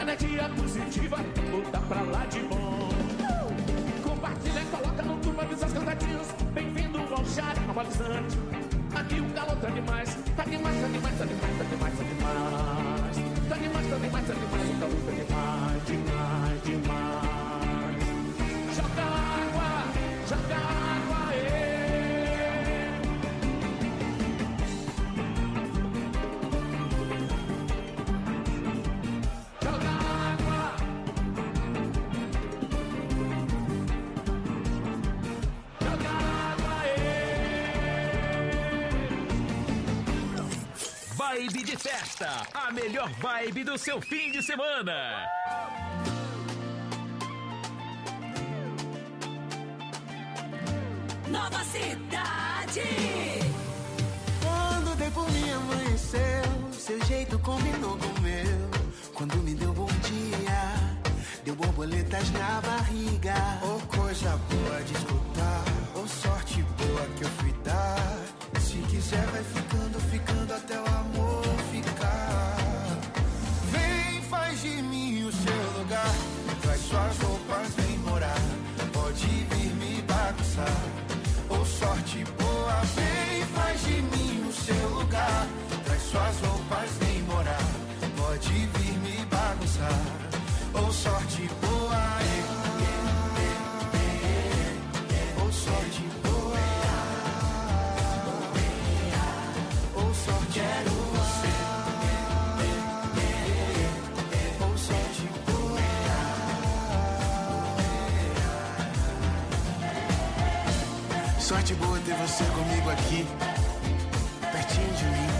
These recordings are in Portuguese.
energia positiva, luta pra lá de bom. Compartilha, coloca no turma, avisa as cantatinhas. Bem-vindo ao chat normalizante. Aqui o calor tá demais, tá demais, tá demais, tá demais, tá demais, tá demais. Tá demais, tá demais, tá demais, o calor tá demais, demais, demais. Joga água, joga água. Joga água, Vibe de festa, a melhor vibe do seu fim de semana. Nova Cidade. Quando dei por mim amanheceu, seu jeito combinou com o meu. Quando me deu bom dia, deu borboletas na barriga. Oh, coisa boa de escutar, oh, sorte boa que eu fui dar. Se quiser vai ficando, ficando até o amor ficar. Vem, faz de mim o seu lugar, traz suas roupas, vem morar. Pode vir me bagunçar, oh, sorte boa. Vem, faz de mim o seu lugar, traz suas roupas, vem morar. Pode vir me bagunçar, oh, sorte boa. Oh, sorte boa. Oh, sorte quero você. Oh, sorte boa. Sorte boa ter você comigo aqui, pertinho de mim.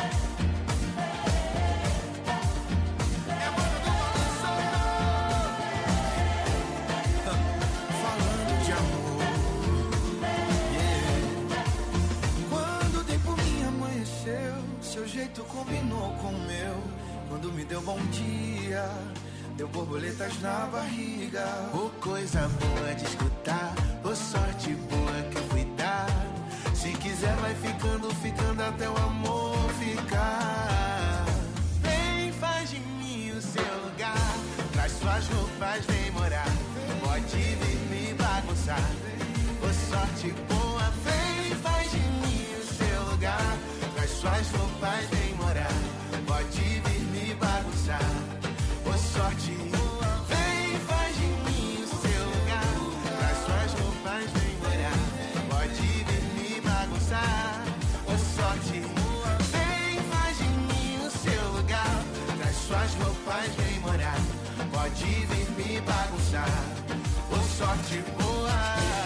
Falando de amor, yeah. Quando dei por mim amanheceu, seu jeito combinou com o meu. Quando me deu bom dia, deu borboletas na barriga. Oh, coisa boa de escutar, oh, sorte boa que eu fui dar. Se quiser vai ficando, ficando até o amor ficar. Vem, faz de mim o seu lugar, traz suas roupas, vem morar. Pode vir me bagunçar, oh, sorte boa. Vem, faz de mim o seu lugar, traz suas roupas, vem morar. Pode vir me bagunçar, oh, sorte boa. Vem, faz de mim o seu lugar, traz suas roupas, vem morar. Pode vir me bagunçar, oh, sorte boa. Vem, faz de mim o seu lugar, traz suas roupas, vem morar. Pode vir me bagunçar, oh, sorte boa.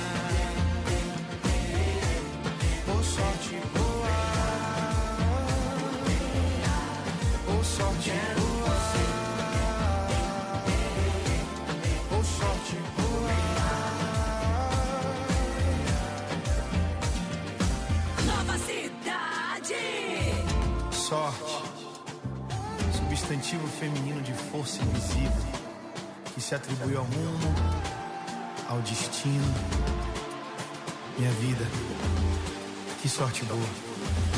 Oh, sorte boa. Oh, sorte boa. Oh, sorte boa. Nova Cidade. Sorte, substantivo feminino de força invisível, que se atribui ao mundo, ao destino. Minha vida, que sorte boa.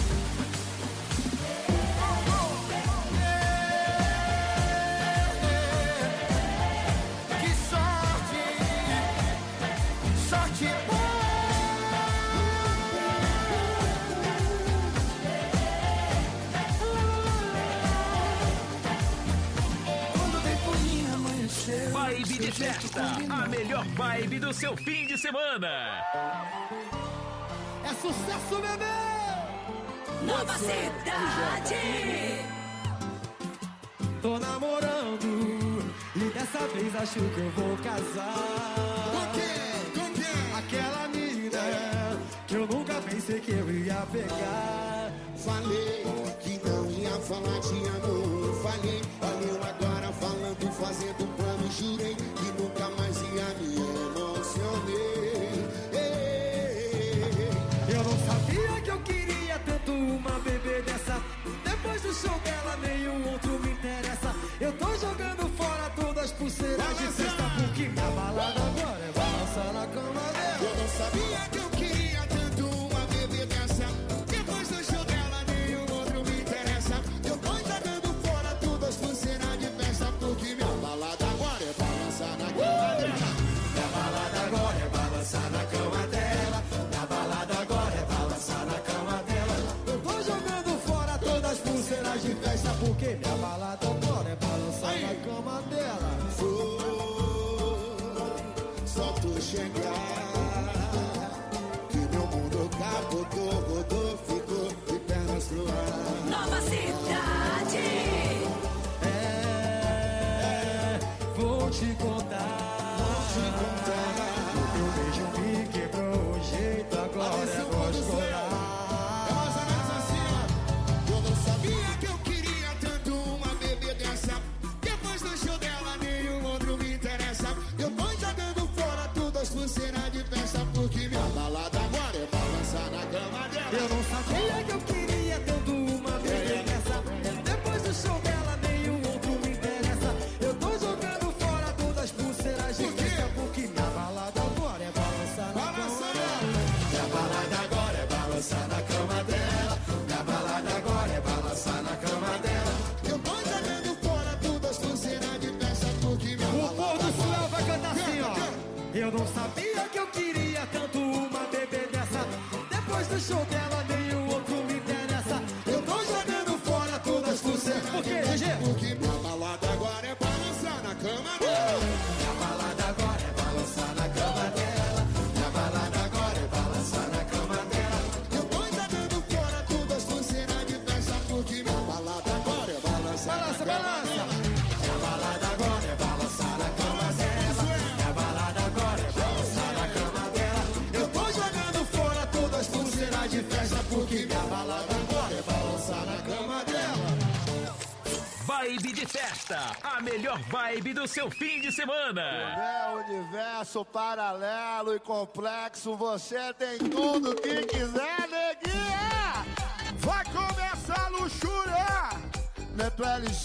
Vibe de festa, a melhor vibe do seu fim de semana. É sucesso, bebê! Nova Cidade. Tô namorando e dessa vez acho que eu vou casar. Com quem? Aquela mina que eu nunca pensei que eu ia pegar. Falei que não ia falar te amo. Falei, valeu agora falando, fazendo plano. Jurei que nunca mais ia me emocionei. Eu não sabia que eu queria tanto uma bebê dessa. Depois do show dela nenhum outro me interessa. Eu tô jogando fora todas as pulseiras de festa, porque minha balada agora é balançar na cama dela. Eu não sabia que eu queria tanto uma bebê dessa. Depois do show dela nenhum outro me interessa. Eu tô jogando fora todas as pulseiras de festa, porque minha de festa, porque minha balada agora é balançar na cama dela. Só tu chegar, que meu mundo capotou, rodou, ficou de pernas pro ar. Nova Cidade. Vou te contar. O teu beijo me quebrou o jeito, agora é voz corar. É mais ou menos assim, ó. Eu não sabia que eu queria tanto uma bebê dessa. Depois do show dela, nenhum outro me interessa. Eu tô jogando fora todas as pulseiras de festa, porque minha balada agora é balançar na cama dela. Eu não sabia que eu queria tanto uma bebê dessa. Depois do show dela, nenhum outro me interessa. Eu tô jogando fora todas as pulseiras de festa, porque minha balada agora é balançar na cama dela. Minha balada agora é balançar na cama dela. Minha balada agora é balançar na cama dela. Eu tô jogando fora todas as pulseiras de festa, porque minha O balada povo do agora céu vai cantar assim, ó. Eu não sabia que eu queria tanto uma bebê dessa. Depois do show dela, nenhum outro me interessa. Eu tô jogando fora todas as pulseiras. Por quê, GG? porque minha balada agora é balançar na cama dela. Minha balada agora é balançar na cama dela. Minha balada agora é balançar na cama dela. Eu tô jogando fora todas as pulseiras de festa, porque minha balada agora é balançar na cama dela. Minha balada agora é balançar na cama dela. Minha balada agora é balançar na cama dela. Eu tô jogando fora todas as pulseiras de festa, porque minha balada agora é balançar na cama dela. Vibe de festa, a melhor vibe do seu fim de semana. É universo paralelo e complexo, você tem tudo que quiser, neguinha. Vai começar a luxúria, Neto LX.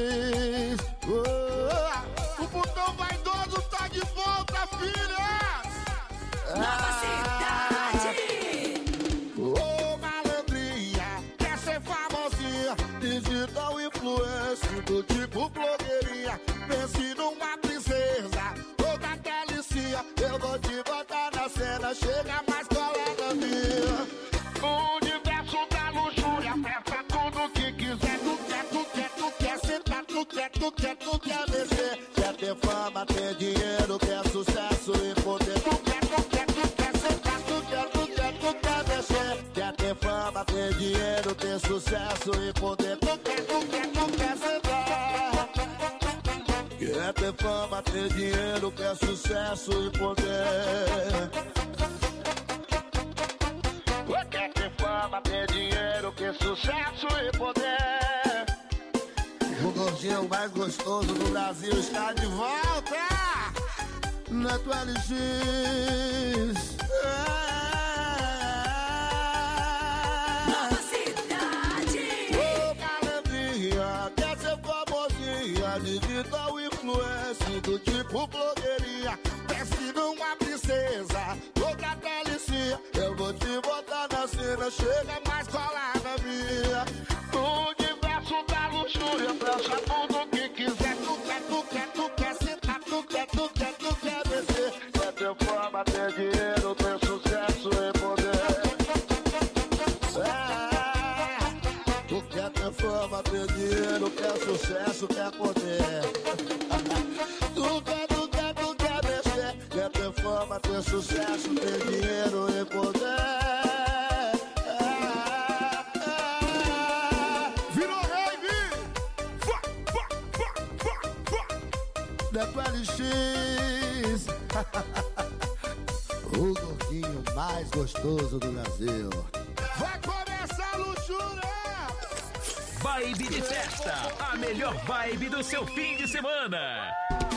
O botão vaidoso tá de volta, filhas. Nova Cidade. Ô malandrinha, quer ser famosinha, digital influencer do tipo blogueirinha. Pense numa princesa, toda delicinha. Eu vou te botar na cena, chega mais colega minha. O universo da luxúria, peça tudo que quiser. Tu quer sentar, tu quer descer. Quer ter fama, ter dinheiro, quer sucesso e poder. Tu quer sentar, tu quer descer. Quer ter fama, ter dinheiro, ter sucesso e poder. Tu quer sentar. Quer ter fama, ter dinheiro, quer sucesso e poder. Quer ter fama, ter dinheiro, quer sucesso e poder. O gordinho mais gostoso do Brasil está de volta. Neto LX. Nova Cidade. Ô malandrinha, quer ser famosinha, digital influencer do tipo blogueirinha. Desce numa princesa, toda delicinha. Eu vou te botar na cena, chega mais colada minha. O universo da luxúria, fecha tudo que quiser. Tu quer sentar, tu quer descer. Quer ter fama, ter dinheiro, ter sucesso e poder. Tu quer ter fama, ter dinheiro, quer sucesso, quer poder. Tu quer descer. Quer ter fama, ter sucesso, ter dinheiro e poder. Virou rave! Neto LX. O gordinho mais gostoso do Brasil. Vai começar a luxúria! Vibe de festa, a melhor vibe do seu fim de semana.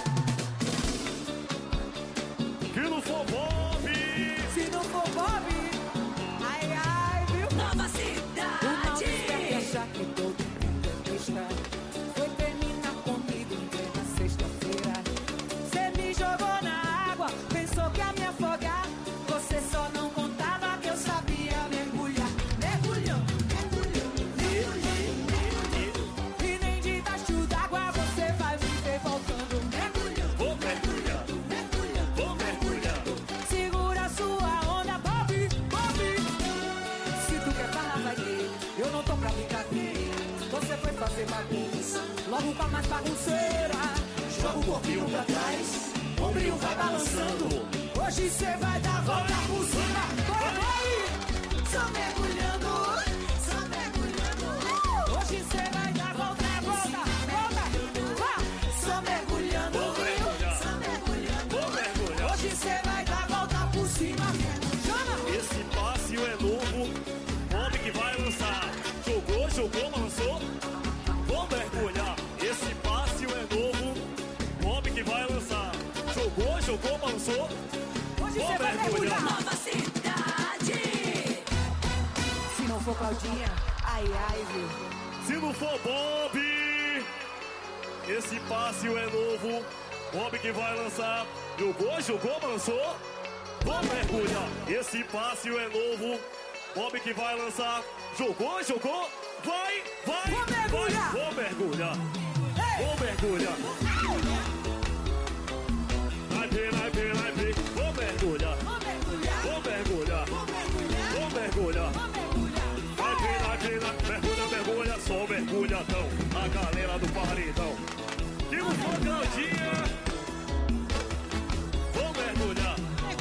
Que não for Bob. Se não for Bob, ai, ai, viu? Nova O Cidade. mal deve achar que todo mundo é besta. Foi terminar comigo em plena sexta-feira. Cê me jogou na água, pensou que ia me afogar. Você só não contava que eu sabia mergulhar. Mergulhou. E nem debaixo d'água você vai me ver voltando. Mergulhou. Vou mergulhando. Se logo com a mais bagunceira. Joga o corpinho pra trás, o ombrinho vai balançando. Hoje cê vai dar volta por cima. Vai! Só mergulhando. Hoje cê vai dar volta, volta. Só mergulhando. Vou mergulhar. Hoje cê vai dar volta por cima. Chama! Esse passinho é novo, homem que vai lançar. Jogou, lançou. Vou mergulhar. Esse passinho é novo, homem que vai lançar. Jogou, lançou. Hoje Vou cê vai mergulhar. Nova cidade. Se não for Claudinha, ai, viu? Se não for Bob, esse passinho é novo, homem que vai lançar. Jogou, lançou. Vou mergulhar. Esse passinho é novo, homem que vai lançar. Jogou, vai. Vou mergulhar. Vou mergulhar. Vai ver. Vou mergulhar. Vai ver. Mergulha, só mergulhadão. A galera do paredão. Que não for Claudinha. Vou mergulhar.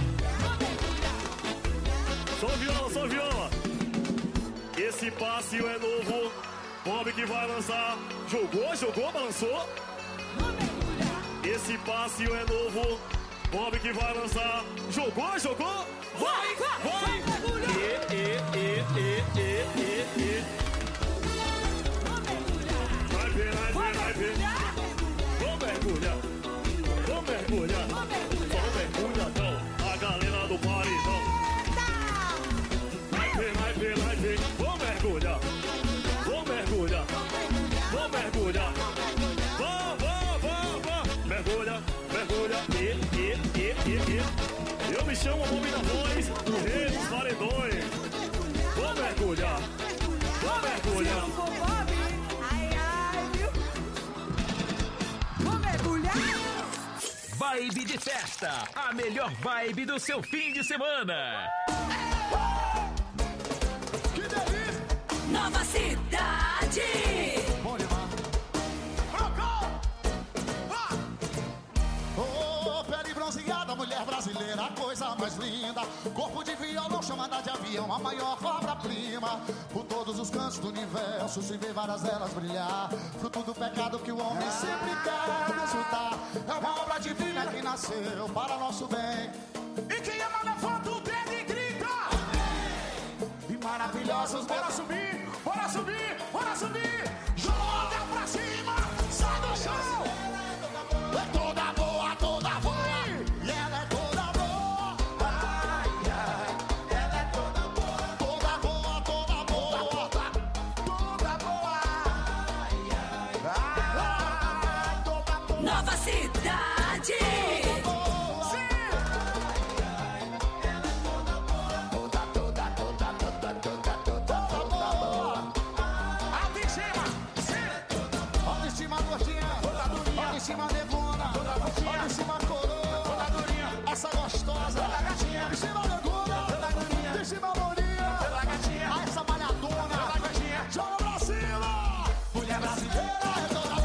Só viola. Esse passinho é novo, homem que vai lançar. Jogou, balançou. Esse passinho é novo, homem que vai lançar. Jogou, vai. Vai ver. Vou mergulhar. Só mergulhadão. A galera do paredão. Vai ver. Vou mergulhar. Mergulha. Eu me chamo o homem da voz, o rei dos paredões. Vou mergulhar. Se não for Bob, ai, viu? Vou mergulhar. Vibe de festa, a melhor vibe do seu fim de semana. Que delícia! Nova cidade. Oh, pele bronzeada, mulher brasileira, a coisa mais linda. Corpo de violão, chamada de avião, a maior obra-prima. Por todos os cantos do universo, se vê várias delas brilhar. Fruto do pecado que o homem sempre quer desfrutar. É uma obra divina que nasceu para nosso bem. E quem ama levanta o dedo e grita. E maravilhosos, bora subir. Joga pra cima, sai do chão. É toda boa. E ela é toda boa. Ai, ela é toda boa. Toda boa. Toda boa. Nova cidade. Autoestima gordinha, autoestima devona, autoestima coroa, essa gostosa, autoestima negona, autoestima lourinha, essa malhadona, joga pra cima. Mulher brasileira é toda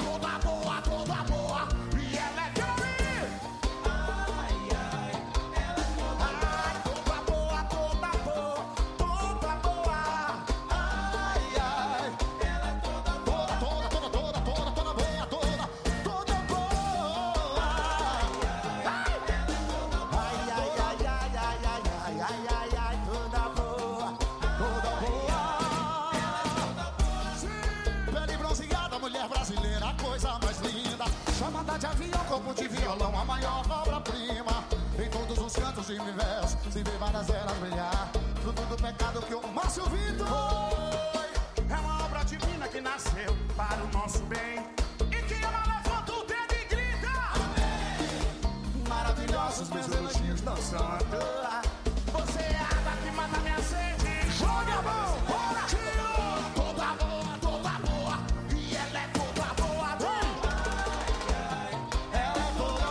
boa, e ela é Carrie. Toda boa. Ai, ela é toda boa. Toda boa. Pele bronzeada, mulher brasileira, a coisa mais linda. Chamada de avião, corpo de violão, a maior obra-prima. Em todos os cantos do universo, se vê várias delas brilhar. Fruto do pecado que o Márcio Vitor foi. É uma obra divina que nasceu para o nosso bem. E quem ama levanta o dedo e grita. Maravilhosos meus elogios não são à toa. Você é a água que mata minha sede. Joga a mão, bora! Toda boa, e ela é toda boa. Ela é toda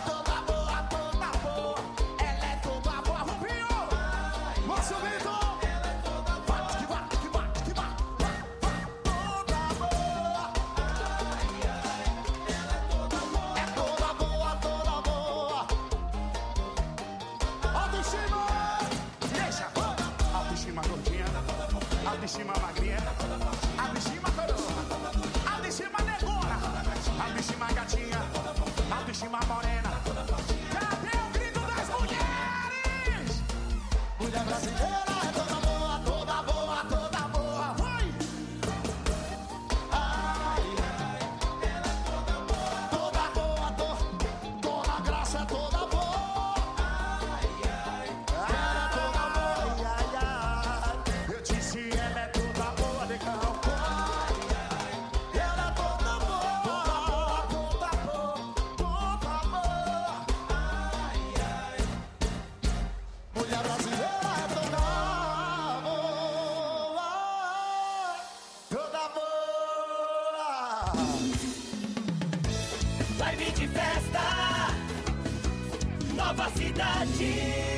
boa. Ela é toda boa. Rubinho! Márcio Vitor! Bate que bate. Toda boa. cima magrinha, a de cima coroa, a de cima negona, a de cima gatinha, a de cima morena. Cadê o grito das mulheres? Mulher brasileira é toda boa, toda boa, toda boa. Vai! Ai, ai, ela é toda boa, Dona Graça é toda boa. Ai, ai, ela é toda boa, ai, ai. Eu disse, ela é toda boa, legal. Ai, ai, ela é toda boa, toda boa, toda boa. Ai, ai, mulher brasileira é toda boa, toda boa. Vibe de festa, Nova Cidade.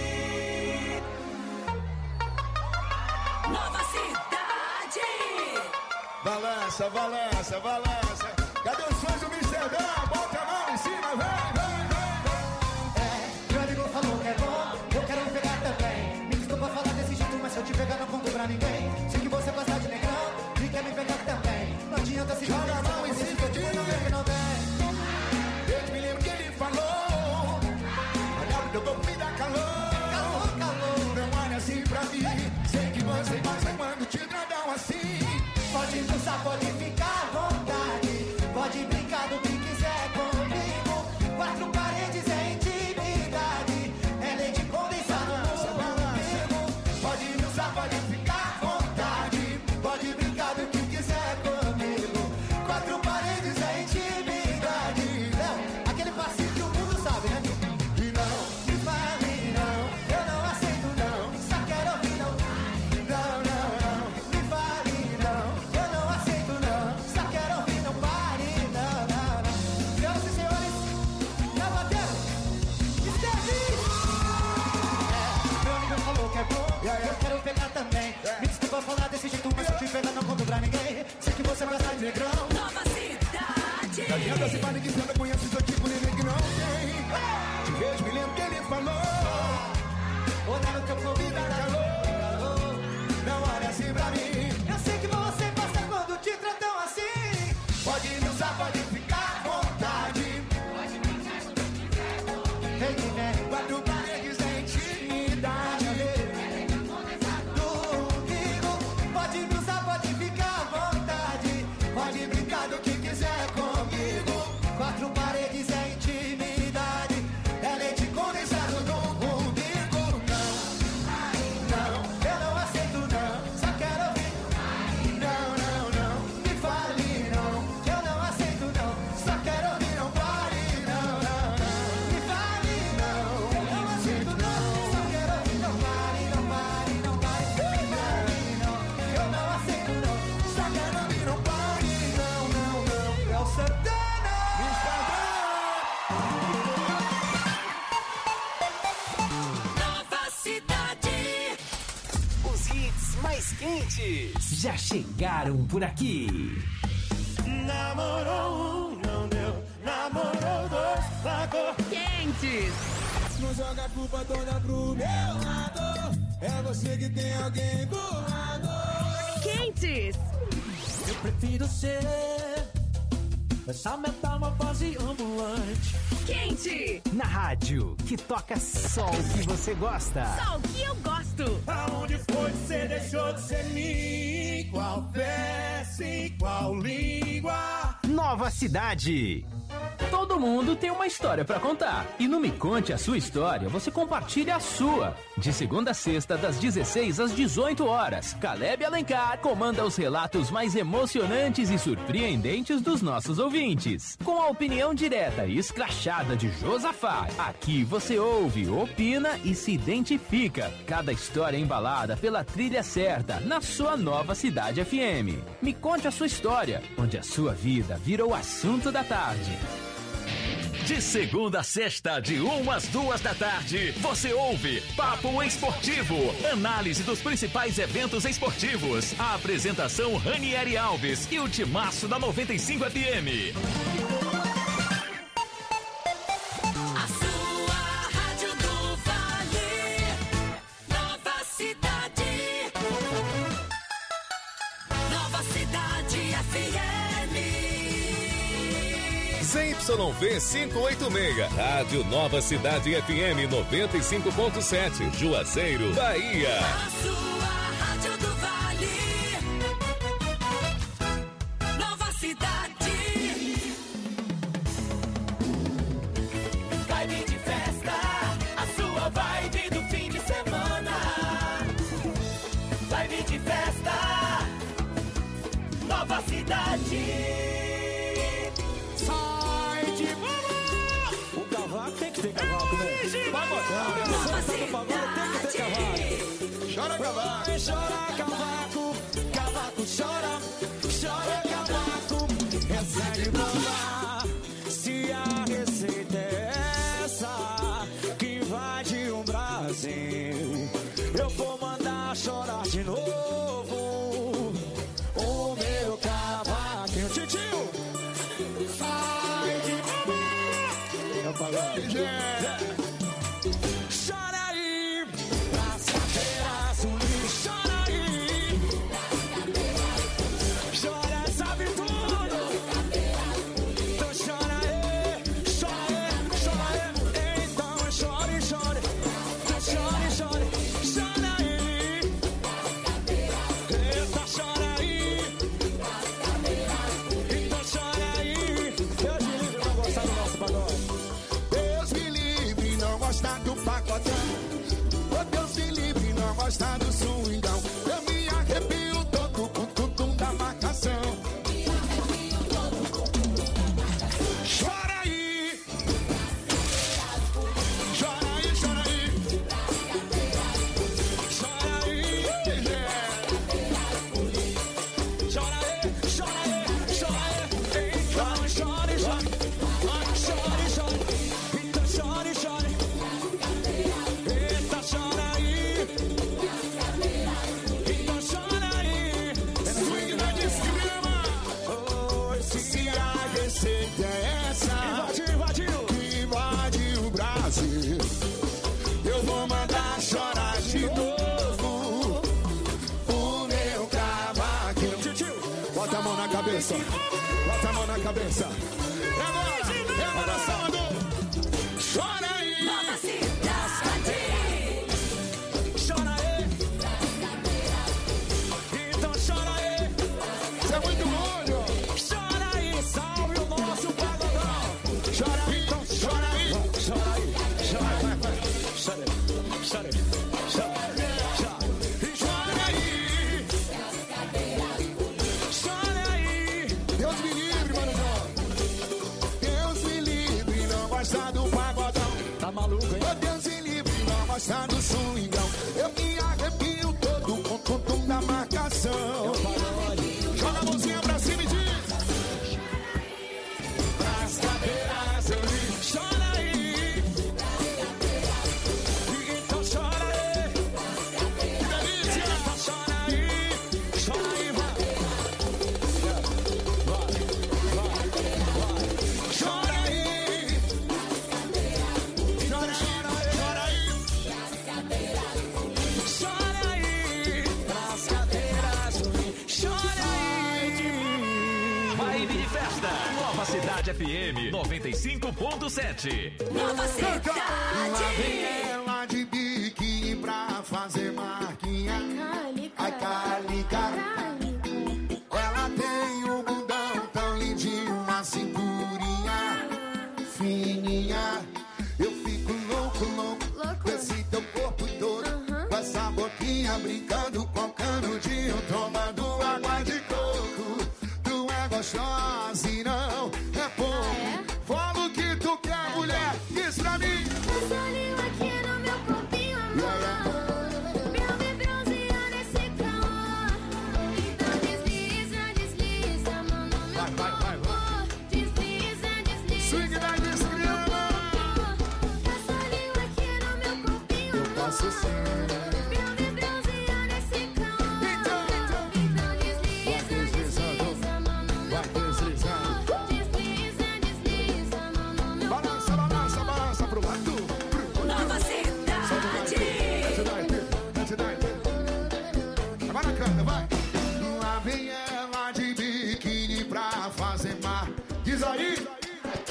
Nova Cidade. Balança, balança, balança. Cadê os fãs do Amsterdã? Bota a mão em cima, vem, vem, vem. Meu amigo falou que é bom, eu quero me pegar também. Me desculpa falar desse jeito, mas se eu te pegar não conto pra ninguém. Sei que você gosta de negrão e quer me pegar também. Não adianta se jogar a mão em cima de mim, que não vem. Eu me lembro que ele falou. Olha, meu corpo me dá calor. Calor, calor. Não olha assim pra mim. Sei que você gosta quando te tradam assim. Pode impulsar, pode ficar à vontade. Pode brincar do que quiser comigo. Quatro paredes é intimidade. É lei de condensar no comigo. Pode usar, pode ficar à vontade. Pode brincar do que quiser comigo. Quatro paredes é intimidade. Não, aquele passinho que o mundo sabe, né? E não, Me fale não, eu não aceito não. Só quero ouvir não. não, não, não. Me fale não, eu não aceito não. Só quero ouvir não. Pare não, não, não. Senhoras e senhores, na bateria, Esteves. Meu amigo falou que é bom, eu quero pegar também. Me desculpa falar desse jeito, mas se eu te pegar não conto pra ninguém. Sei que você gosta de negrão. Nova Cidade. Não adianta se vale que sempre conhece seu tipo, ninguém que não tem. Te vejo, me lembro que ele falou. Olha no teu corpo e dá calor. Não olha assim pra mim. Eu sei que você gosta quando te tratam assim. Pode me usar, pode ficar à vontade. Vem que vem, Quatro paredes é intimidade. comigo. Pode me usar, pode ficar à vontade. Pode brincar do que quiser comigo. Quatro paredes é intimidade. É leite condensado no umbigo. Não, Eu não aceito não, só quero ouvir. não, não, não. Me fale não, eu não aceito não. Só quero ouvir, não pare não, não, não. Me fale não, eu não aceito não. Só quero ouvir, não pare, não pare, não pare. Me fale não, eu não aceito não. Só quero ouvir, não pare, não, não, não. É o Santana. Nova Cidade. Os hits mais quentes já chegaram por aqui. Namorou um, não deu. Namorou dois, largou. Quentes. Não joga a culpa toda pro meu lado. É você que tem alguém do lado. Quentes. Eu prefiro ser essa metamorfose ambulante. Quente. Na rádio, que toca só o que você gosta. Só o que eu gosto. Aonde foi que você deixou de ser mim? Qual peça e qual língua? Nova Cidade. Todo mundo tem uma história pra contar. E no Me Conte a Sua História, você compartilha a sua. De segunda a sexta, das 16 às 18 horas, Caleb Alencar comanda os relatos mais emocionantes e surpreendentes dos nossos ouvintes. Com a opinião direta e escrachada de Josafá, aqui você ouve, opina e se identifica. Cada história embalada pela trilha certa, na sua Nova Cidade FM. Me Conte a Sua História, onde a sua vida vira o assunto da tarde. De segunda a sexta, de 1 às 2 da tarde, você ouve Papo Esportivo, análise dos principais eventos esportivos. A apresentação Ranieri Alves e o timaço da 95 FM. A sua rádio do Vale. Nova Cidade. ZYV 586, Rádio Nova Cidade FM 95.7, Juazeiro, Bahia. A sua Rádio do Vale. Nova Cidade. Vibe de festa, a sua vibe do fim de semana. Vibe de festa, Nova Cidade. Sai de bola! O cavaco tem que ter cavaco, né? Vai botar, né? Tem que ter cavaco. Chora cavaco. Chora cavaco, cavaco chora. Chora cavaco, essa de bola. Se a receita é essa que invade o Brasil, eu vou mandar chorar de novo o meu cavaquinho. Titio! Sai de chora aí, nas cadeiras unidas. Chora aí, chora, sabe tudo. Então chora aí, chora aí. Então chore, chore. Então chore, chore. Chora aí. Eita, chora aí. Então chora aí. Deus me livre, não gostar do nosso pagode. Deus me livre, não gostar do pacotão. Oh, Deus me livre, não gostar do swingão. Eu me arrepio todo com tudo da marcação. Chora aí. Chora aí, chora aí. Chora aí, chora aí, chora aí, chora aí. Então chore, chore. Chore, chore. Então chore, chore. Eita, chora aí. Então chora aí. Swing na desgrama. Oh, Se a receita é essa invadiu. que invade o Brasil, eu vou mandar chorar de novo o meu cavaquinho. Bota a mão na cabeça. Bota a mão na cabeça. É agora, sábado. Chora aí. Nova Cidade. Chora aí. Então chora aí. Isso é muito molho. Chora aí, salve o nosso pagodão. Chora aí, então chora aí. Chora aí, chora aí, vai. Chora aí, chora aí, chora aí. Chora aí. Chora aí. Deus me livre, mano. Deus me livre, não gosta do pagodão. Tá maluco, hein? Oh, Deus me livre, não gosta do swingão. Eu me arrepio todo com o tom da marcação. Joga a mãozinha pra cima e diz: pras cadeiras eu li. Chora aí. Então chora aí. Que delícia! Então chora aí. Chora aí, vai. Chora aí. Chora, chora, chora aí. Chora aí. Pras cadeiras. Chora aí. Vibe de festa. Nova Cidade FM 95.7. Nova Lá Cidade. vem ela de biquíni pra fazer marquinha. Ai, calica. Ela tem um bundão tão lindinho, uma cinturinha fininha. Eu fico louco, louco com esse teu corpo todo, com essa boquinha brincando com canudinho, tomando água de coco. Tu é gostosa e não é pouco. Fala o que tu quer, mulher, diz pra mim. Passarinho aqui no meu corpinho, amor. Pra me bronzear nesse calor. Então desliza, desliza, mão no meu corpo. Desliza, desliza. Swing da desgrama. Passarinho aqui no meu corpinho, amor. Posso ser. Pra me bronzear nesse calor. Então desliza, desliza, mão no meu corpo. Desliza, desliza, mão no meu corpo. Balança, balança, balança pro lado. Nova Cidade. Agora canta, vai. Lá vem ela de biquíni pra fazer mar. Diz aí.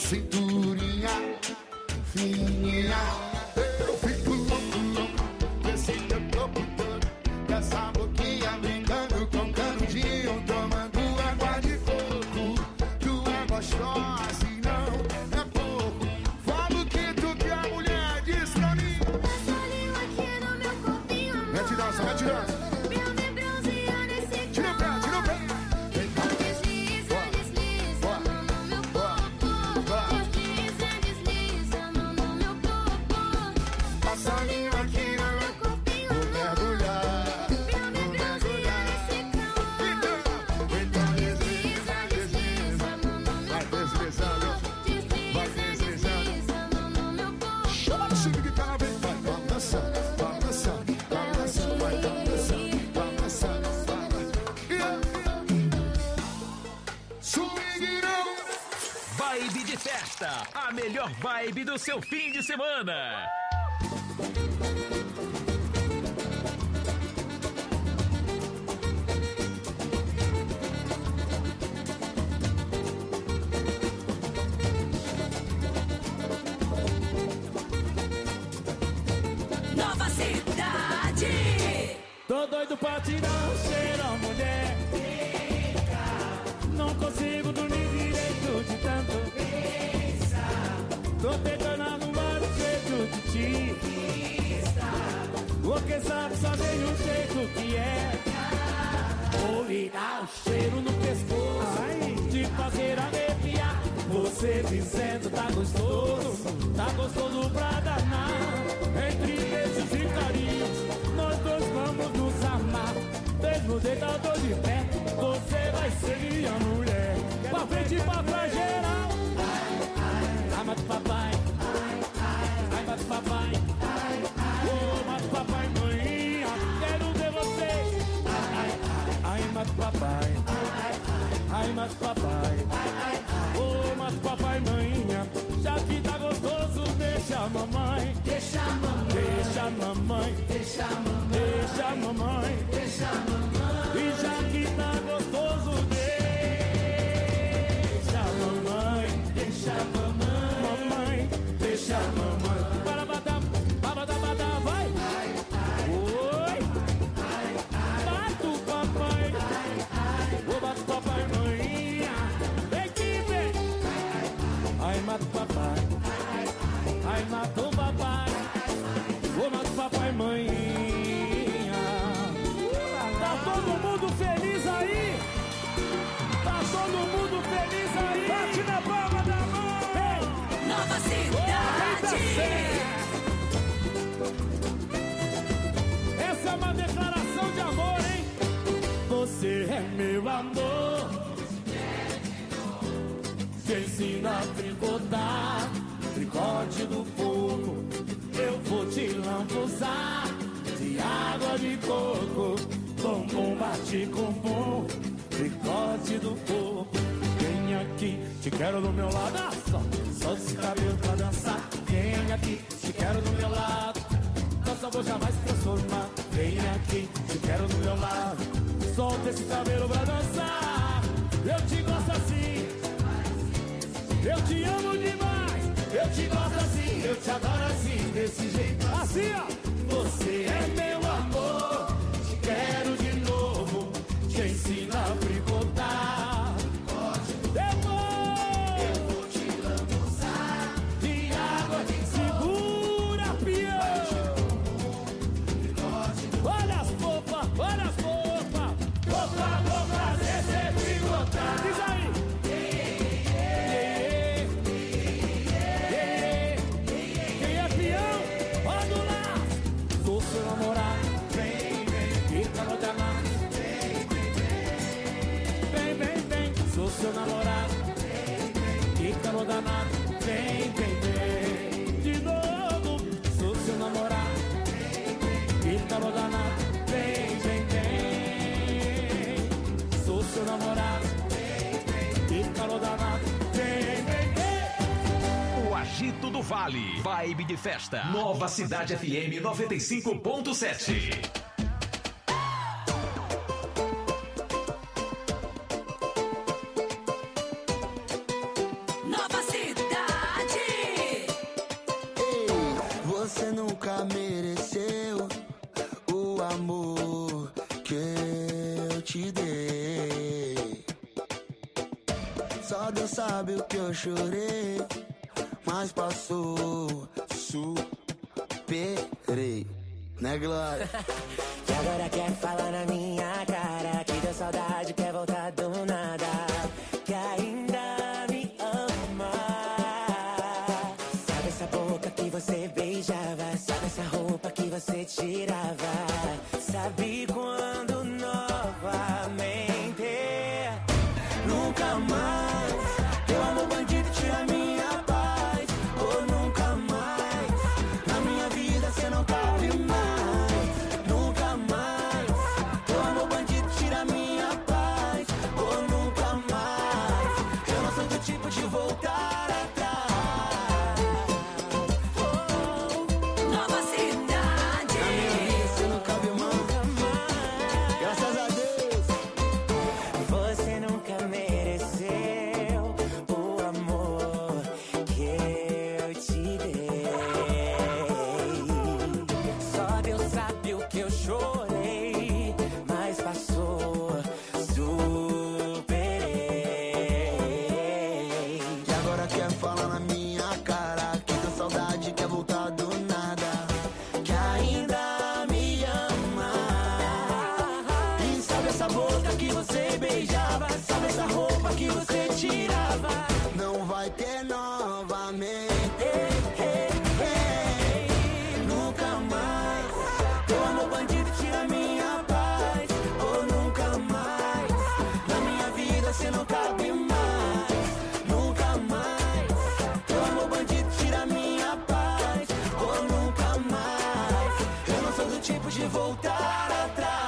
cinturinha fininha. Eu fico louco desse teu corpo todo, dessa boquinha brincando com canudinho, tomando água de coco. Tu é gostosa e não é pouco. Fala o que tu quer, mulher, diz pra mim. Passa a língua aqui no meu corpinho, amor. Mete dança, mete dança. Pra me bronzear nesse Tira o pé, tira o pé. Então desliza, desliza a mão no meu corpo. Desliza, desliza a mão no meu corpo. Passa a língua aqui no meu corpinho, vou mergulhar. Pra me bronzear nesse calor. Então desliza, desliza. Vai deslizando, vai deslizando. Chama o Chico de cara, vem. Vai dançando, vai dançando, vai dançando, vai dançando, vai dançando, vai. Swing não. Vibe de festa, a melhor vibe do seu fim de semana. Nova Cidade. Tô doido pra tirar o cheiro, mulher. Não consigo dormir direito de tanto pensar. Tô tentando arrumar o jeito de te porque sabe só tem um jeito que é vou lhe dar um cheiro no pescoço, te fazer arrepiar. Você dizendo tá gostoso pra danar. Entre beijos e carinhos, nós dois vamos nos amar. Mesmo deitado de pé, você vai ser minha mulher. Pra frente e pra trás geral. Ai, mata o papai. Ai, mata o papai. Oh, mata o papai, mãinha. Quero ver você. Ai, mata o papai. Ai, mata o papai. Oh, mata o papai, mãinha. Já que tá gostoso, deixa a mamãe. Deixa a mamãe. Deixa a mamãe. Deixa a mamãe. Deixa a mamãe. Deixa a mamãe. E já que tá gostoso, deixa a mamãe. Deixa a mamãe. Mamãe. Deixa a mamãe. Para badam, vai. Oi. Bata o papai. Ô, bata o papai, mãinha. Vem aqui, vem. Ai, mata o papai. Ai, mata o papai. Ô, mata o papai, mãinha. Tá todo mundo feliz aí? Tá todo mundo feliz aí? Bate na palma da mão. Nova Cidade. Essa é uma declaração de amor, hein? Você é meu amor. Te ensina a tricotar, tricote do fogo. Eu vou te lambuzar de água de coco. Bumbum bate com bum, tricote do fogo. Vem aqui, te quero do meu lado. Só esse cabelo pra dançar. Vem aqui, te quero do meu lado. Nossa voz já vai se transformar. Vem aqui, te quero do meu lado. Solta esse cabelo pra dançar. Eu te gosto assim. Eu te amo demais. Eu te gosto assim. Eu te adoro assim. Desse jeito assim, ó. Você é meu amor. Te quero de novo. Te ensino a tricotar. Eu vou te lambuzar de água de segura, pião. Olha as popas, olha as popas. Vou fazer você tricotar. Diz aí. Quem é peão? Roda o laço. Sou seu namorado. Vem, fica no danado. Vem, sou seu namorado. Fica no danado. Vem. De novo, sou seu namorado. Fica no danado. Vem. Sou seu namorado. Fica no danado. Vem. O Agito do Vale, vibe de festa. Nova Cidade FM 95.7. Nova Cidade. que eu te dei. Só Deus sabe o que eu chorei, mas passou, superei, né, Glória? E agora quer falar na minha cara que deu saudade, quer voltar do nada, que ainda me ama. Sabe essa boca que você beijava, sabe essa roupa que você tirava, sabe quando novamente nunca mais teu amor bandido tira minha paz, ou nunca mais na minha vida cê não cabe mais, nunca mais teu amor bandido tira minha paz, ou nunca mais eu não sou do tipo de voltar atrás. Nova cidade. Na minha vida cê não cabe mais, graças a Deus. Você nunca mereceu o amor que eu te dei. Só Deus sabe o que eu chorei, mas passou, superei. E agora quer falar na minha cara que deu saudade, quer voltar do nada, que ainda me ama. E sabe essa boca que você beijava, sabe essa roupa que você tirava, não vai ter novamente. Nunca mais teu amor bandido tira minha paz, ou nunca mais na minha vida cê não cabe mais, nunca mais teu amor bandido tira minha paz, ou nunca mais eu não sou do tipo de voltar atrás.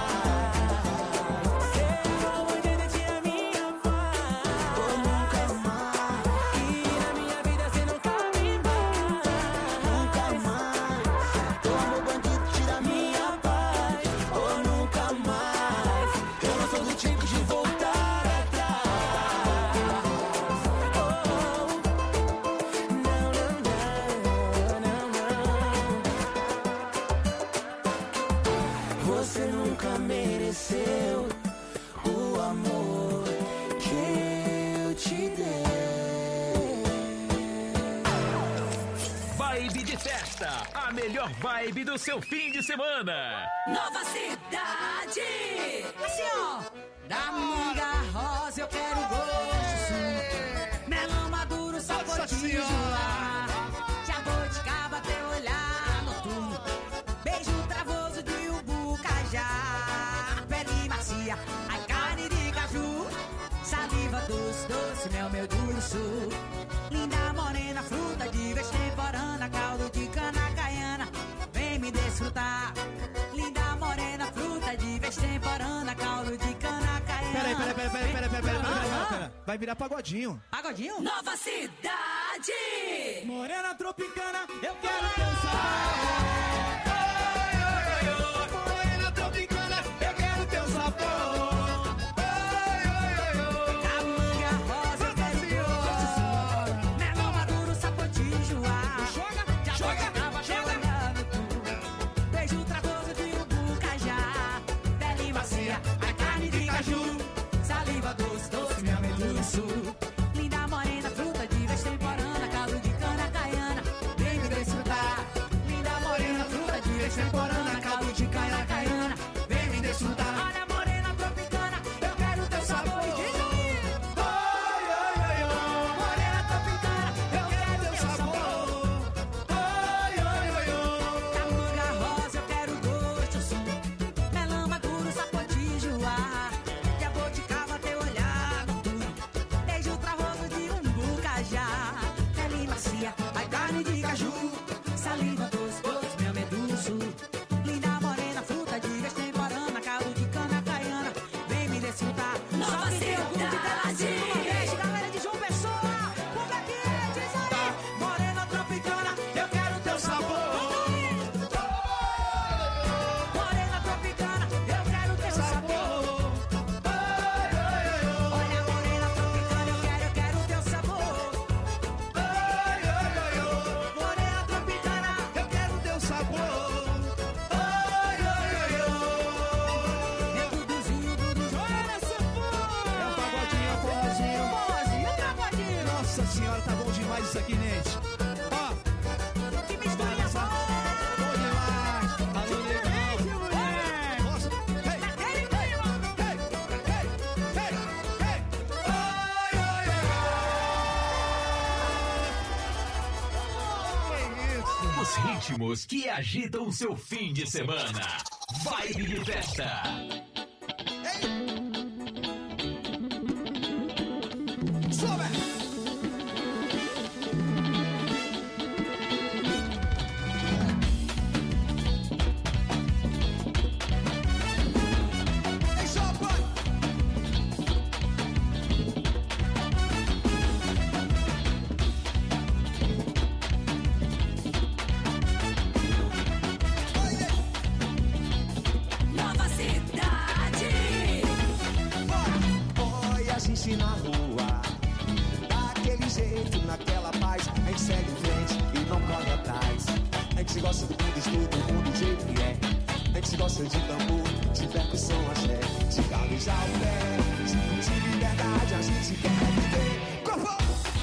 Você nunca mereceu o amor que eu te dei. Vibe de festa, a melhor vibe do seu fim de semana. Nova cidade. Assim, ó. Da manga rosa eu quero gosto, melão maduro, sapotinho lá, jabuticaba até olhar noturno, beijo travoso de ubu cajá, pele macia, ai carne de caju, saliva doce, doce, mel, meu duro, linda morena, fruta de vez temporana, caldo de cana caiana, vem me desfrutar. Linda morena, fruta de vez temporana, caldo de cana caiana. Peraí. Vai virar pagodinho. Pagodinho? Nova cidade. Morena tropicana, eu quero dançar. Morena tropicana, eu quero teu sabor. Da manga rosa eu quero gosto, melão maduro, sapotinho joá, joga, beijo travoso de ubu cajá, pele macia, a carne de caju, saliva doce, doce, mel, meduço, linda morena, fruta de vez temporana, caldo de cana caiana, vem me desfrutar. Linda morena, fruta de vez temporana, caldo de cana caiana, vem me desfrutar. Olha morena tropicana, eu quero teu sabor. E diz aí. Morena tropicana, eu quero teu sabor. Da manga rosa eu quero gosto, melão maduro, sapotinho joá, Os ritmos que agitam o seu fim de semana. Vibe de festa. Nova cidade. Olha a gente na rua, daquele jeito, naquela paz. A gente segue em frente e não corre atrás. A gente gosta do mundo, estuda o mundo do jeito que é. A gente gosta de tambor, de percussão, axé, de galejar o pé, de liberdade. A gente quer viver. Corpo!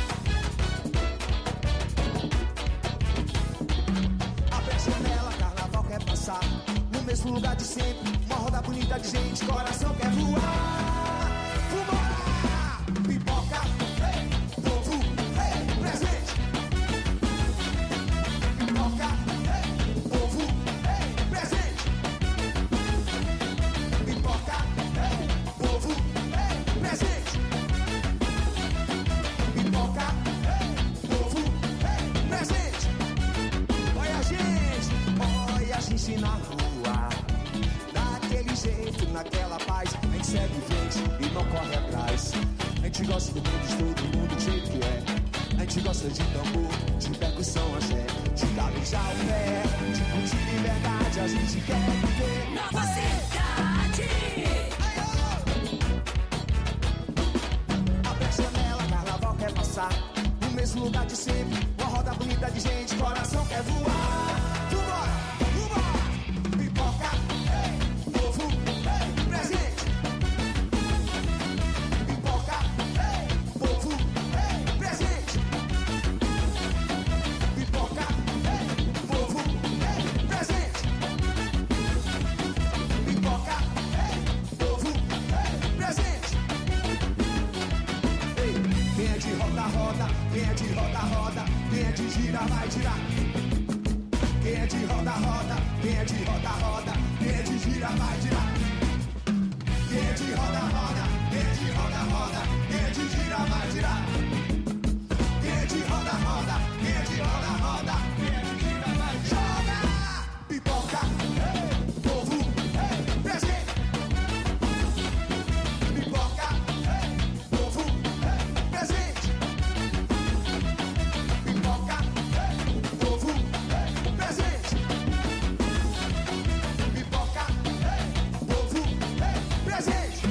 Abre a janela, carnaval quer passar. No mesmo lugar de sempre, uma roda bonita de gente. Coração quer voar. Vambora! Pipoca, hey, povo, hey, presente. Pipoca, hey, povo, hey, presente. Pipoca, hey, povo, hey, presente. Pipoca, hey, povo, hey, presente. Olha a gente na rua, daquele jeito, naquela paz. A gente segue em frente e não corre atrás. A gente gosta do mundo, estuda o mundo do jeito que é. A gente gosta de tambor, de percussão, axé, de galejar o pé, de curtir liberdade. A gente quer viver. Nova cidade. Abre a janela, carnaval quer passar. No mesmo lugar de sempre, uma roda bonita de gente. Coração quer voar. Vambora, vambora. Pipoca, hey, povo, hey, presente. Pipoca, hey, povo, hey, presente. Pipoca, hey, povo, hey, presente. Pipoca, hey, povo, hey, presente. Ei, quem é de roda, roda, quem é de roda, roda, quem é de gira, vai girar. Quem é de roda, roda, quem é de roda, roda, quem é de gira, vai girar. Quem é de roda, roda, quem é de roda, roda, quem é de gira, vai girar. Quem é de roda, roda, quem é de roda, roda, quem é de gira, vai girar. Pipoca, hey, povo, hey, presente. Pipoca, hey, povo, hey, presente. Pipoca, hey, povo, hey, presente. Pipoca, hey, povo, hey, presente.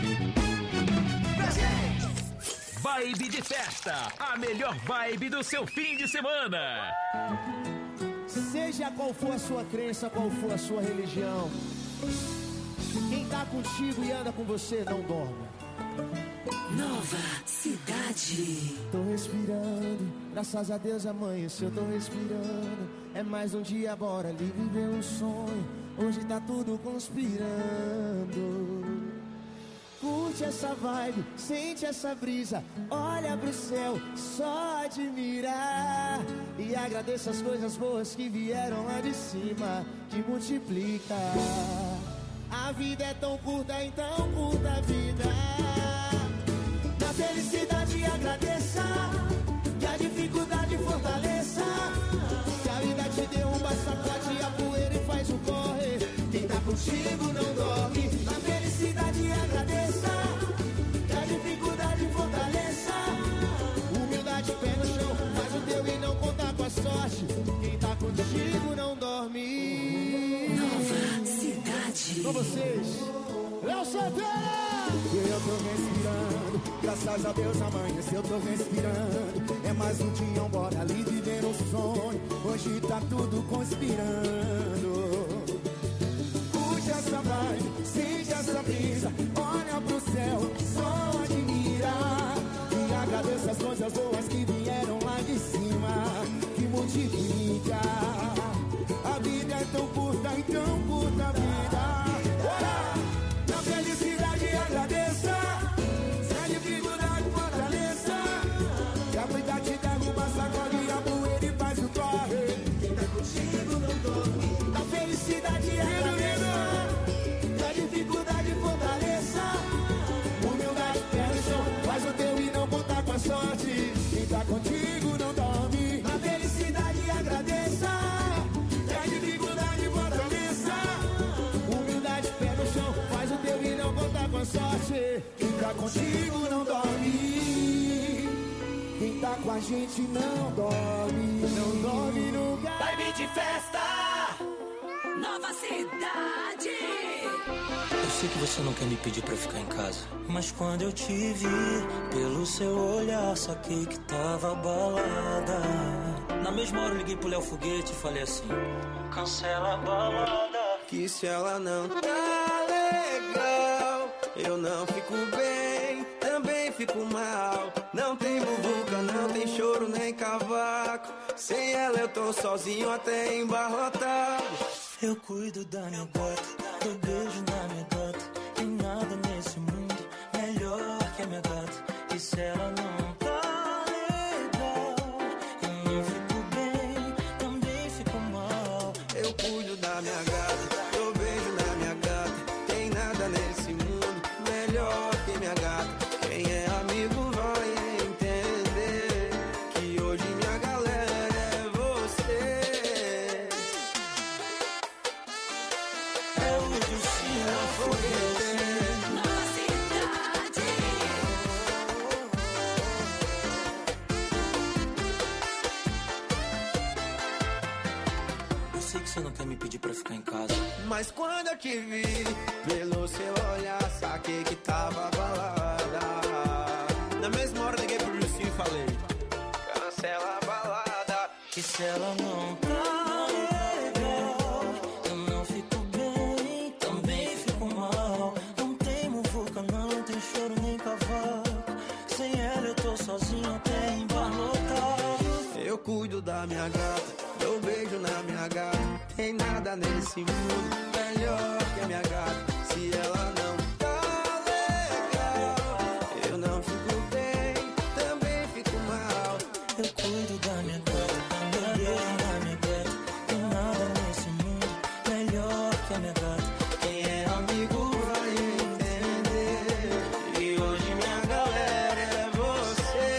Presente. Vibe de festa. A melhor vibe do seu fim de semana. Seja qual for a sua crença, qual for a sua religião, quem tá contigo e anda com você não dorme. Nova cidade. Tô respirando, graças a Deus amanheceu, tô respirando. É mais um dia, bora ali viver um sonho. Hoje tá tudo conspirando. Curte essa vibe, sente essa brisa. Olha pro céu, só admirar. E agradeça as coisas boas que vieram lá de cima, que multiplica. A vida é tão curta, então curta a vida. Na felicidade agradeça, que a dificuldade fortaleça. Se a vida te derruba, sacode a poeira e faz o corre. Quem tá contigo não dorme. Na felicidade agradeça, que a dificuldade fortaleça. Humildade, pé no chão, faz o teu e não conta com a sorte. Quem tá contigo não dorme. Nova cidade. Com vocês, Léo Santana! Eu tô respirando, graças a Deus amanheceu, eu tô respirando. É mais um dia, bora ali viver um sonho. Hoje tá tudo conspirando. Curte essa vibe, sente essa brisa. Olha pro céu, só admira. E agradeça as coisas boas que vieram lá de cima, que multiplica. A vida é tão curta, então curta a vida. Bora! Na felicidade agradeça, se a dificuldade fortaleça. Que a vida te derruba, sacode a poeira e faz o corre. Quem tá contigo tá contigo não dorme. Quem tá com a gente não dorme. Não dorme nunca. Vibe de festa, Nova Cidade. Eu sei que você não quer me pedir pra ficar em casa, mas quando eu te vi, pelo seu olhar, saquei que tava balada. Na mesma hora eu liguei pro Léo Foguete e falei assim: cancela a balada. Que se ela não tá legal, eu não fico bem, também fico mal. Não tem muvuca, não tem choro nem cavaco. Sem ela eu tô sozinho até embarrotado. Eu cuido da minha gata, eu beijo na minha gata. Tem nada nesse mundo melhor que a minha gata. E se ela não tá legal, eu não fico bem, também fico mal. Eu cuido da minha gata, eu beijo na minha gata. Tem nada nesse mundo melhor que minha gata. Quem é amigo vai entender que hoje minha galera é você. É o Dilcinho Foguete. Nova Cidade. Eu sei que você não quer me pedir pra ficar em casa, Mas quando eu te vi, pelo seu olhar, saquei que tava balada. Na mesma hora liguei pro Dilcinho e falei: cancela a balada. que se ela não tá legal, eu não fico bem, também fico mal. Não tem muvuca, não tem choro nem cavaco. Sem ela eu tô sozinho até embarrotado. Eu cuido da minha gata, eu beijo na minha gata. Tem nada nesse mundo melhor que a minha gata. Se ela não tá legal, eu não fico bem, também fico mal. Eu cuido da minha gata, eu beijo na minha gata. Tem nada nesse mundo melhor que a minha gata. Quem é amigo vai entender. E hoje minha galera é você.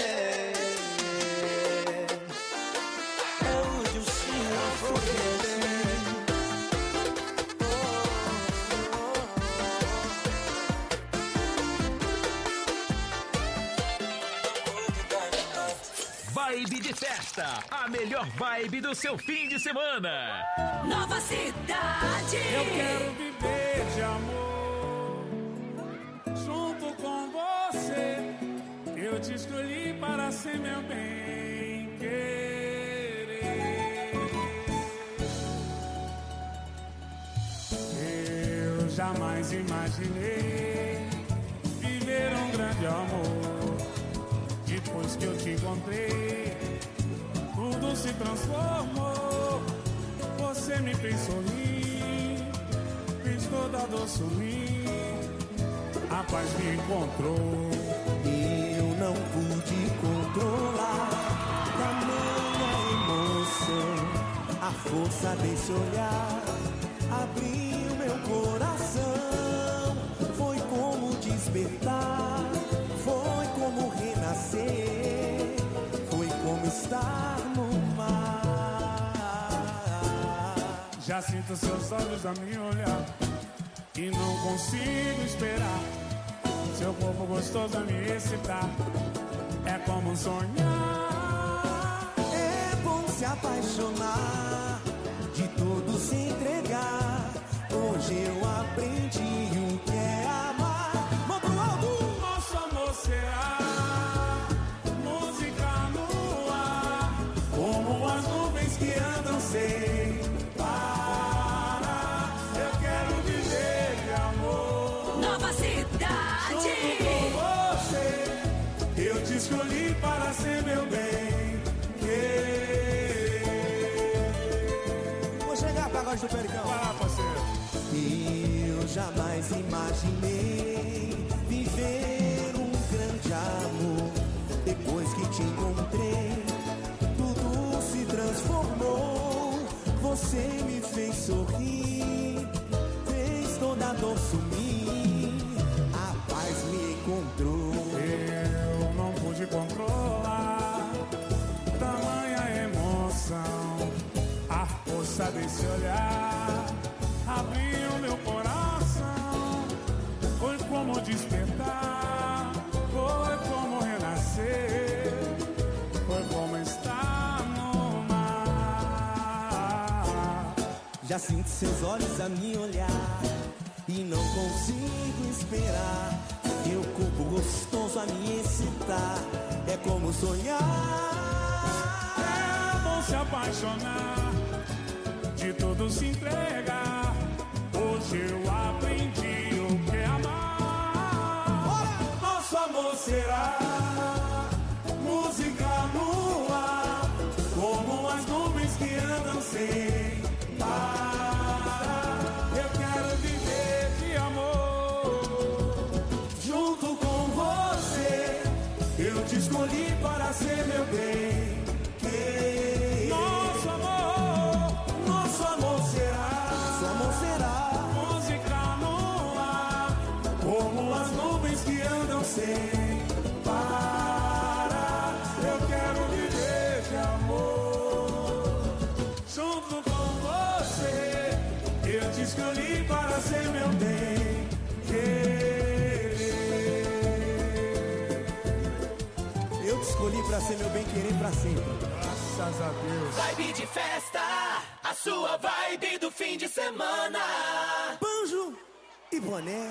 É o Dilcinho Foguete. Vibe de festa, a melhor vibe do seu fim de semana. Nova Cidade. Eu quero viver de amor junto com você. Eu te escolhi para ser meu bem querer. Eu jamais imaginei viver um grande amor. Depois que eu te encontrei, tudo se transformou. Você me fez sorrir, fez toda a dor sumir. A paz me encontrou. Eu não pude controlar tamanha emoção. A força desse olhar abriu meu coração. Foi como despertar, foi como renascer, foi como estar no mar. Já sinto seus olhos a me olhar e não consigo esperar. Seu corpo gostoso a me excitar, é como sonhar. É bom se apaixonar, de tudo se entregar. Hoje eu aprendi o que é amar. Mão pro alto! Nosso amor será música no ar, como as nuvens que andam sem parar. Eu quero viver de amor. Nova Cidade. Junto com você, eu te escolhi para ser meu bem querer. Vou chegar pra agora do Pericão. Vai lá, parceiro. Eu jamais imaginei viver um grande amor. Depois que te encontrei, tudo se transformou. Você me fez sorrir, fez toda a dor sumir. A paz me encontrou. Eu não pude controlar tamanha emoção. A força desse olhar abriu meu coração. Foi como despertar, Já sinto seus olhos a me olhar e não consigo esperar. Teu corpo gostoso a me excitar, é como sonhar. É bom se apaixonar, de tudo se entregar. Hoje eu aprendi o que é amar. Nosso amor será música no ar, como as nuvens que andam sem parar. Eu quero viver de amor junto com você. Eu te escolhi para ser meu bem. Nosso amor será, nosso amor será música no ar, como as nuvens que andam sem parar. Eu quero viver de amor junto com você. Eu te escolhi para ser meu bem querer. Eu te escolhi para ser meu bem querer para sempre. Graças a Deus. Vibe de festa, a sua vibe do fim de semana. Banjo e boné.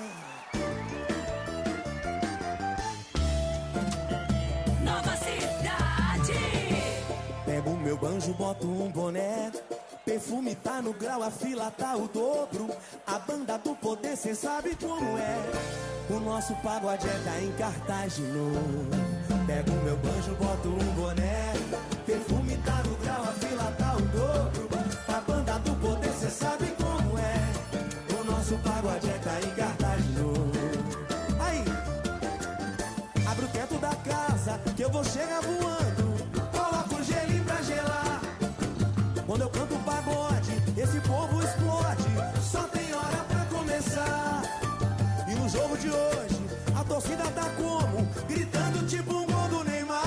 Nova Cidade. Pego o meu banjo, boto um boné. Perfume tá no grau, a fila tá o dobro. A banda do poder, cê sabe como é. O nosso pagode tá em cartaz de novo. Pego o meu banjo, boto um boné. Perfume tá no grau, a fila tá o dobro. A banda do poder, cê sabe como é. O nosso pagode tá em cartaz de novo. Aí, abre o teto da casa, que eu vou chegar voando. Coloca o gelinho pra gelar. Quando eu canto pagode, esse povo explode. Só tem hora pra começar. E no jogo de hoje, a torcida tá como? Gritando tipo um gol do Neymar.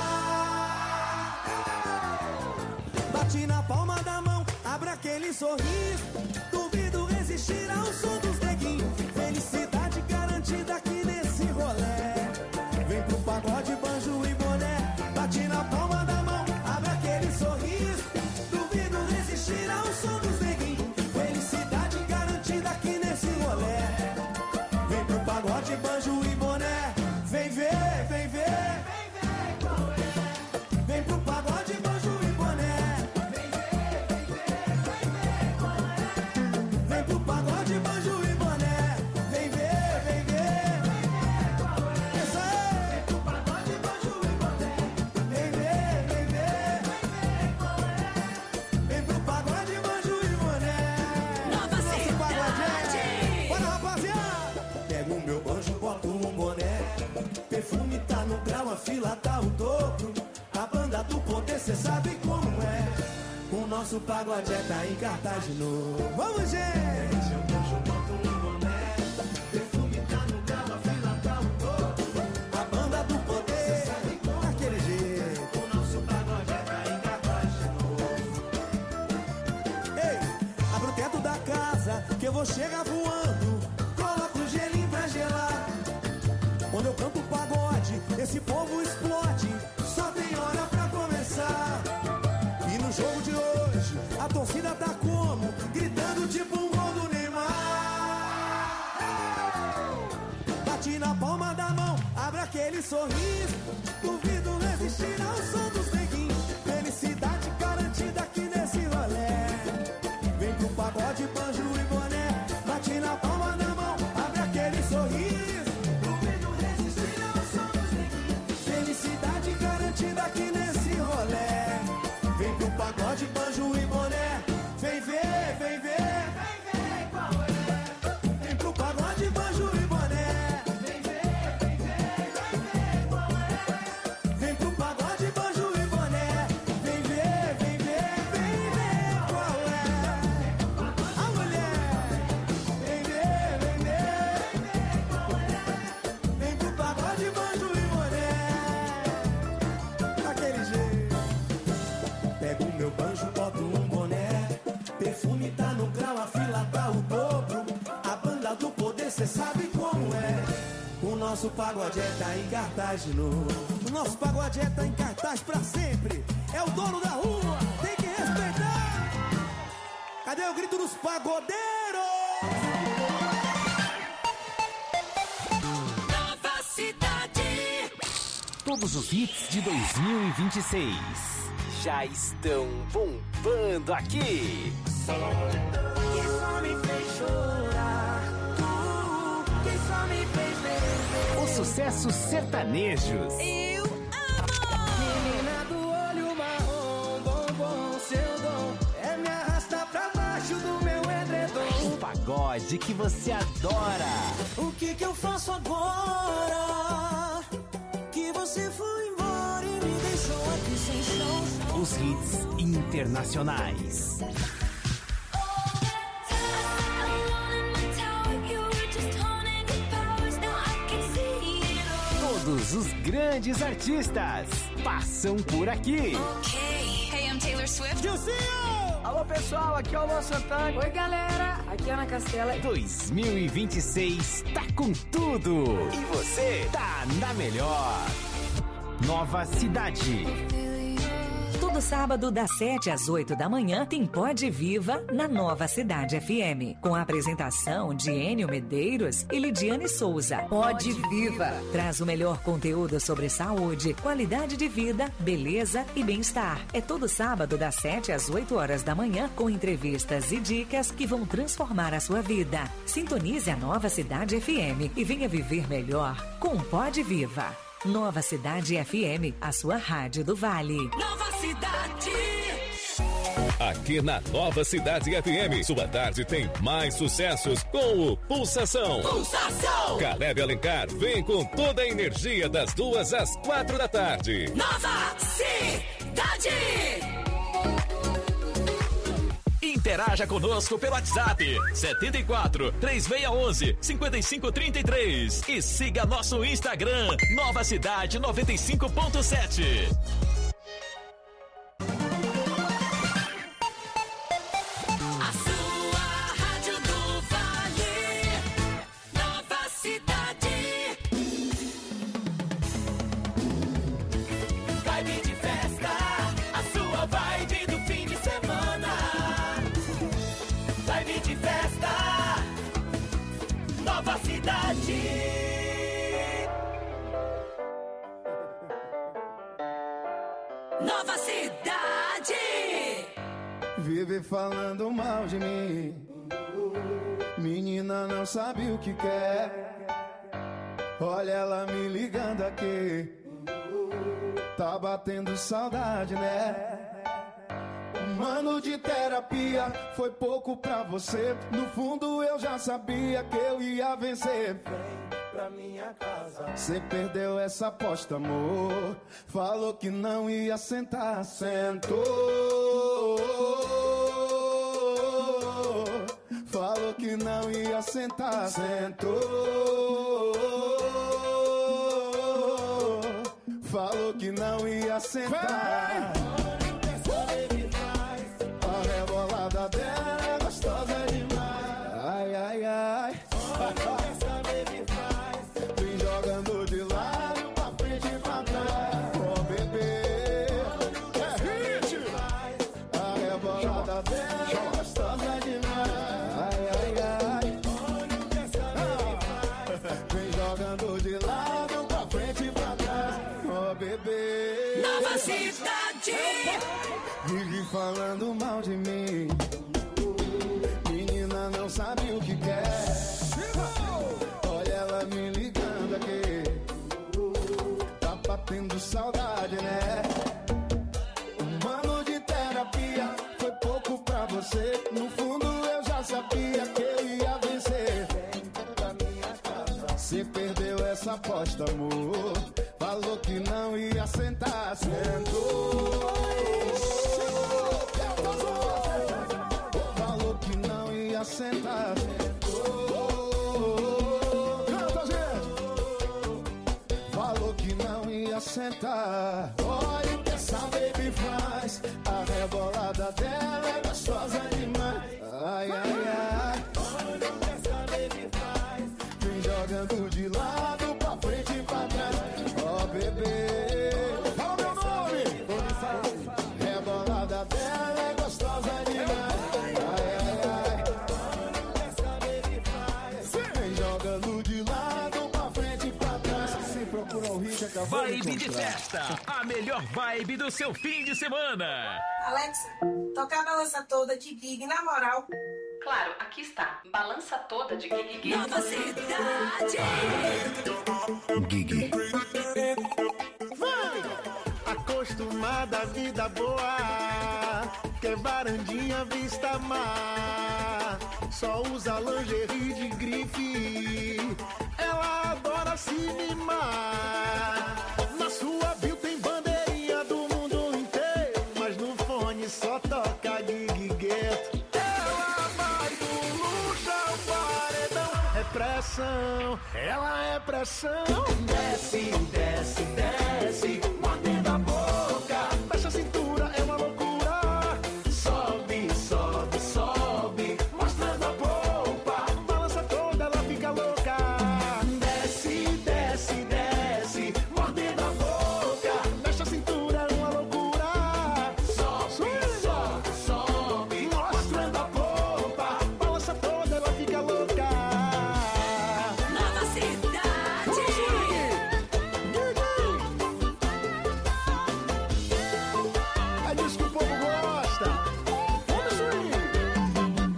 Bate na palma da mão, abre aquele sorriso. Duvido resistir ao som dos neguinhos. Felicidade garantida aqui nesse rolé. Vem pro pagode, banjo e boné. Bate na palma da mão, abre aquele sorriso. Duvido resistir ao som dos neguinhos. Felicidade garantida aqui nesse rolé. Vem pro pagode, banjo e boné. Vem ver, vem ver. Vem pro pagode, banjo e boné. Vem pro pagode, banjo e boné. Vem ver, vem ver. Isso aí. Vem pro pagode, banjo e boné. Vem ver, vem ver. Vem pro pagode, banjo e boné. Nova Cidade. Bora, rapaziada. Pego o meu banjo, boto um boné. Perfume tá no grau, a fila tá o dobro. A banda do poder, cê sabe como é. O nosso pagode tá em cartaz de novo. Vamos, gente! Eu banjo, boto um boné. Perfume tá no grau, a fila tá o dobro. A banda do poder, cê sabe como daquele jeito. O nosso pagode tá em cartaz de novo. Ei, abre o teto da casa, que eu vou chegar voando. Coloca o gelinho pra gelar. Quando eu canto pagode, esse povo explode. Só tem hora pra começar. E no jogo de hoje, a torcida tá como? Gritando tipo um gol do Neymar. Bate na palma da mão, abre aquele sorriso. Duvido resistir ao som dos neguinhos. Felicidade garantida aqui nesse rolé. Vem pro pagode, banjo e boné. Bate na palma da mão, abre aquele sorriso. Felicidade garantida aqui nesse rolé. Vem pro pagode, banjo e boné. Vem ver, vem ver. Vem pro pagode, banjo e boné. Vem ver, vem ver. Vem pro pagode, banjo e boné. Vem ver, vem ver. Vem ver qual é a mulher. Vem ver, vem ver. Vem pro pagode, banjo e boné. Daquele jeito. Pego o meu banjo, boto um boné. Perfume tá no grau, a fila tá o dobro. A banda do poder, cê sabe como é. O nosso pagode tá em cartaz de novo. O nosso pagode tá em cartaz pra sempre. É o dono da rua, tem que respeitar. Cadê o grito dos pagodeiros? Nova Cidade. Todos os hits de 2026 já estão bombando aqui. Que só me fez chorar, que só me fez beber. Os sucessos sertanejos. Eu amo. Menina do olho marrom, bombom, seu dom é me arrastar pra baixo do meu edredom. O pagode que você adora. O que eu faço agora? Que você foi embora e me deixou aqui sem chão. Os hits internacionais. Todos os grandes artistas passam por aqui. Hey, I'm Taylor Swift. Alô pessoal, aqui é o Luan Santana. Oi, galera. Aqui é Ana Castela. 2026 tá com tudo. E você tá na melhor. Nova Cidade. Todo sábado, das 7 às 8 da manhã, tem Pode Viva na Nova Cidade FM. Com a apresentação de Enio Medeiros e Lidiane Souza. Pode Viva. Traz o melhor conteúdo sobre saúde, qualidade de vida, beleza e bem-estar. É todo sábado, das 7 às 8 horas da manhã, com entrevistas e dicas que vão transformar a sua vida. Sintonize a Nova Cidade FM e venha viver melhor com Pode Viva. Nova Cidade FM, a sua rádio do Vale. Nova Cidade. Aqui na Nova Cidade FM, sua tarde tem mais sucessos com o Pulsação. Pulsação. Caleb Alencar vem com toda a energia das 2 às 4 da tarde. Nova Cidade. Interaja conosco pelo WhatsApp 74 3611 5533 e siga nosso Instagram Nova Cidade 95.7. A sua rádio do Vale. Nova Cidade. Vibe de festa. A sua vibe do fim de semana. Vibe de festa. Nova Cidade. Nova Cidade. Vive falando mal de mim. Menina não sabe o que quer. Olha ela me ligando aqui. Tá batendo saudade, né? Um ano de terapia foi pouco pra você. No fundo eu já sabia que eu ia vencer. Vem pra minha casa. Você perdeu essa aposta, amor. Falou que não ia sentar, sentou. Falou que não ia sentar, sentou. Falou que não ia sentar. A rebolada dela é gostosa demais. Ai, ai, ai. Vem jogando de lado pra frente e pra trás. Oh, bebê, é hit. A rebolada dela é gostosa demais. Ai, ai, ai. Vem jogando de lado pra frente e pra trás. Oh, bebê. Nova Cidade. Vive falando mal de mim. Menina não sabe o que quer. Olha ela me ligando aqui. Tá batendo saudade, né? Um ano de terapia foi pouco pra você. No fundo eu já sabia que eu ia vencer. Vem pra minha casa. Você perdeu essa aposta, amor. Falou que não ia sentar, sentou. Falou que não ia sentar, sentou. Canta, gente. Falou que não ia sentar. Olha o que essa baby faz. A rebolada dela é gostosa demais. Ai, ai, ai. Olha o que essa baby faz. Vem jogando de lado pra frente e pra trás. Ó, bebê, fala meu nome. Rebolada dela é gostosa demais. Ai, ai, Tudo de lado, pra frente e pra trás. Se procura o Rick, acabou de Vibe de encontrar. festa, a melhor vibe do seu fim de semana. Alexa, toca a balança toda de gig, na moral. Claro, aqui está. Balança toda de Gig. Nova cidade. Gig. Vai! Acostumada à vida boa, quer varandinha vista mar, só usa lingerie de grife, ela adora se mimar. Na sua bio tem bandeirinha do mundo inteiro, mas no fone só toca Gig Gueto. Ela vai do luxo ao paredão, é pressão, ela é pressão. Desce, desce, desce, mordendo a boca, fecha a cintura, é uma loucura. Sobe, sobe, sobe, mostrando a polpa, balança toda, ela fica louca. Desce, desce, desce, mordendo a boca, fecha a cintura, é uma loucura. Sobe, sobe, sobe, mostrando a polpa, balança toda, ela fica louca. Nova cidade. É disso que o povo gosta. Vamos swing.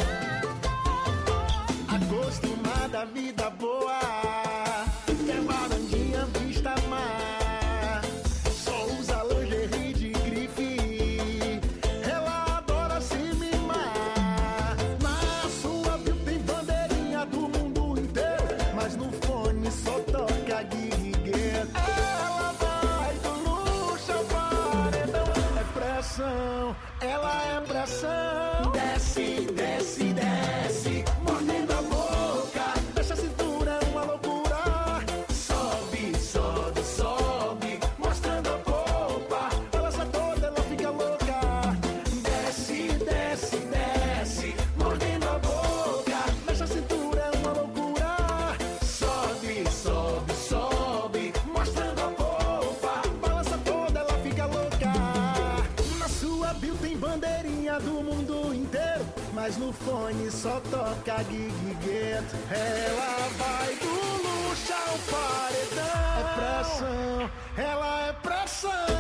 Acostumada à vida boa, quer varandinha vista mar, só usa lingerie de grife, ela adora se mimar. Na sua bio tem bandeirinha do mundo inteiro, mas no fone só toca Gig Gueto. Ela vai do luxo ao paredão, é pressão, ela é pressão. Desce, desce, desce, mordendo a boca, fecha a cintura, é uma loucura. Sobe, sobe, sobe, mostrando a polpa, balança toda, ela fica louca. Desce, desce, desce, mordendo a boca, fecha a cintura, é uma loucura. Sobe, sobe, sobe, mostrando a polpa, balança toda, ela fica louca. Na sua bio tem bandeirinha do mundo inteiro, mas no fone só toca Gig Gueto. Ela vai do luxo ao paredão, é pressão, ela é pressão.